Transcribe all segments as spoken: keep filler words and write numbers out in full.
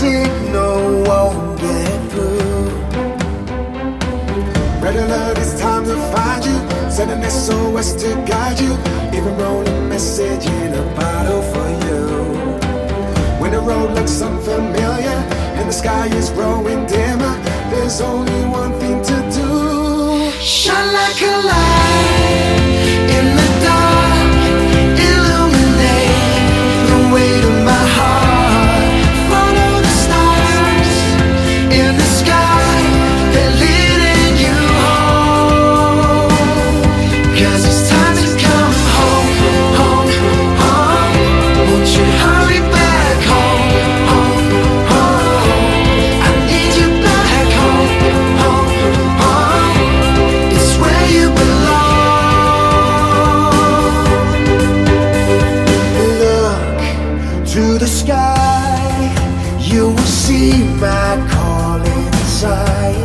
signal won't get through. Red alert, it's time to find you. Send an S O S to guide you. Even roll a message in a bottle for you. When the road looks unfamiliar and the sky is growing dimmer, there's only one thing to do. Shine like a light in the dark, illuminate the way to my heart. Follow the stars in the sky, they're leading you home. Cause it's time to come home, home, home. Won't you hurry back home, home, home. I need you back home, home, home. It's where you belong. Look to the sky, you will see my calling sign.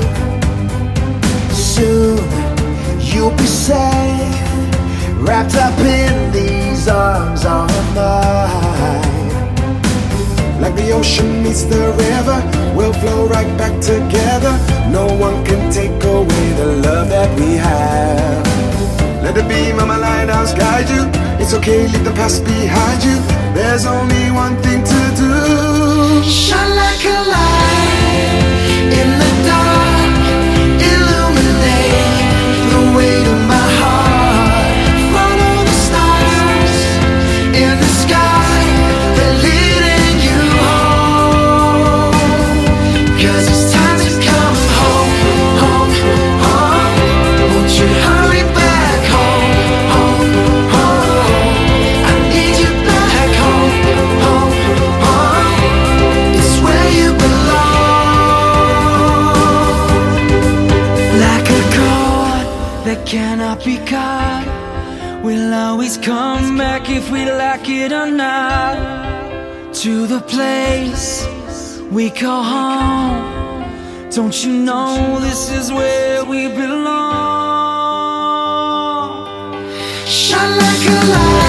Soon you'll be safe, wrapped up in these arms of mine. Like the ocean meets the river, we'll flow right back together. No one can take away the love that we have. Let the beam of my lighthouse guide you. It's okay, leave the past behind you. There's only one thing to do. Shine like a light in the dark, illuminate the way to my heart. Follow the stars in the sky, they're leading you home. Cause it's time to come home, home, home. Won't you hurry back home, home, home. I need you back home, home, home. It's where you belong. Like a chord that cannot be cut, we'll always come back if we like it or not. To the place we call home. Don't you know this is where we belong? Shine like a light.